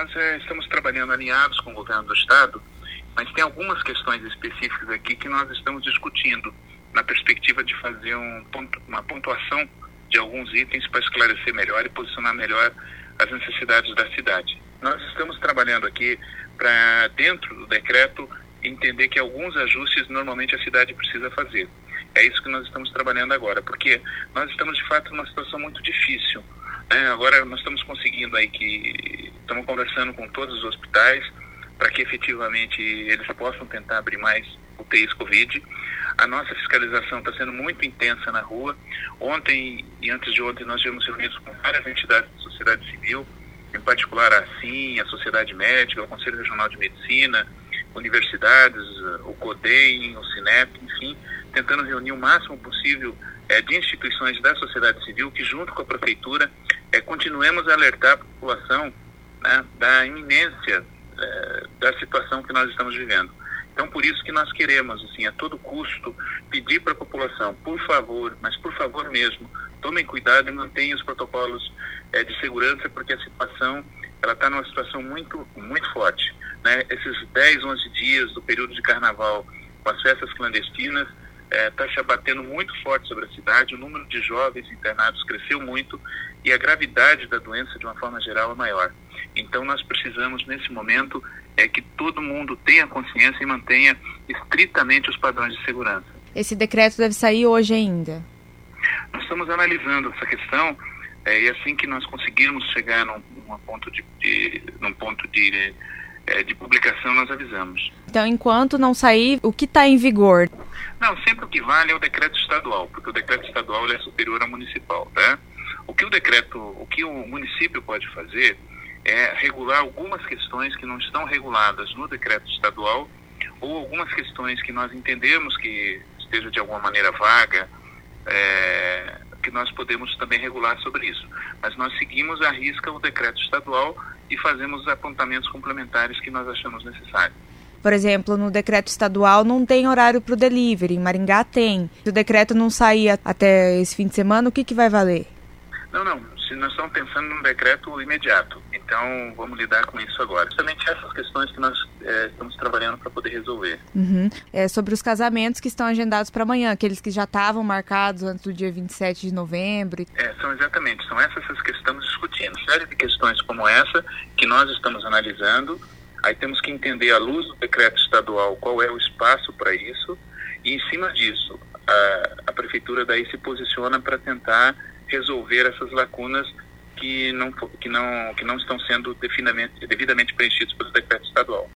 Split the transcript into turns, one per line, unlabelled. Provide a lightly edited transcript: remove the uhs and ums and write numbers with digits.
nós estamos trabalhando alinhados com o governo do Estado, mas tem algumas questões específicas aqui que nós estamos discutindo na perspectiva de fazer uma pontuação de alguns itens para esclarecer melhor e posicionar melhor as necessidades da cidade. Nós estamos trabalhando aqui para, dentro do decreto, entender que alguns ajustes normalmente a cidade precisa fazer. É isso que nós estamos trabalhando agora, porque nós estamos de fato numa situação muito difícil. Agora nós estamos conseguindo estamos conversando com todos os hospitais para que efetivamente eles possam tentar abrir mais UTIs Covid. A nossa fiscalização está sendo muito intensa na rua. Ontem e antes de ontem nós tivemos reunidos com várias entidades da sociedade civil, em particular a ASIM, a Sociedade Médica, o Conselho Regional de Medicina, universidades, o CODEM, o CINEP, enfim, tentando reunir o máximo possível de instituições da sociedade civil que, junto com a prefeitura, continuemos a alertar a população, né, da iminência da situação que nós estamos vivendo. Então, por isso que nós queremos, assim, a todo custo, pedir para a população, por favor, mas por favor mesmo, tomem cuidado e mantenham os protocolos de segurança, porque a situação está numa situação muito, muito forte. Né? Esses 10, 11 dias do período de carnaval, com as festas clandestinas, está se abatendo muito forte sobre a cidade, o número de jovens internados cresceu muito e a gravidade da doença, de uma forma geral, é maior. Então, nós precisamos, nesse momento, que todo mundo tenha consciência e mantenha estritamente os padrões de segurança. Esse decreto deve sair hoje ainda? Nós estamos analisando essa questão e assim que nós conseguirmos chegar num ponto de publicação, nós avisamos. Então, enquanto não sair, o que está em vigor? Não, sempre o que vale é o decreto estadual, porque o decreto estadual ele é superior ao municipal, tá? O que o município pode fazer é regular algumas questões que não estão reguladas no decreto estadual ou algumas questões que nós entendemos que esteja de alguma maneira vaga, que nós podemos também regular sobre isso. Mas nós seguimos à risca o decreto estadual e fazemos os apontamentos complementares que nós achamos necessários. Por exemplo, no decreto estadual não tem horário para o delivery, em Maringá tem. Se o decreto não sair até esse fim de semana, o que vai valer? Não. Nós estamos pensando num decreto imediato. Então, vamos lidar com isso agora. Justamente essas questões que nós estamos trabalhando para poder resolver. Uhum. Sobre os casamentos que estão agendados para amanhã, aqueles que já estavam marcados antes do dia 27 de novembro. São essas que estamos discutindo. Série de questões como essa que nós estamos analisando. Aí temos que entender, à luz do decreto estadual, qual é o espaço para isso. E, em cima disso, a prefeitura daí se posiciona para tentar resolver essas lacunas que não estão sendo devidamente preenchidas pelo decreto estadual.